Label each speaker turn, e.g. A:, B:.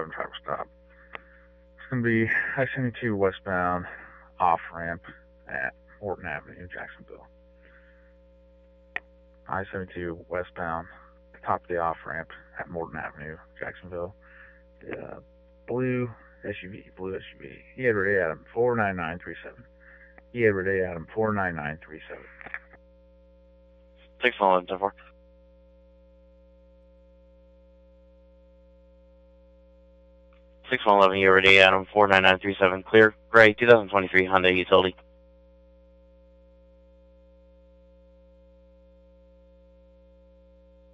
A: 37 traffic stop. It's going to be I-72 westbound off-ramp at Morton Avenue, Jacksonville. I-72 westbound, top of the off-ramp at Morton Avenue, Jacksonville. The blue SUV. Edward A. Adam 49937. Edward A. Adam 49937.
B: 611-10-4. 611, Edward A. Adam 49937. Clear. Gray 2023 Hyundai Utility.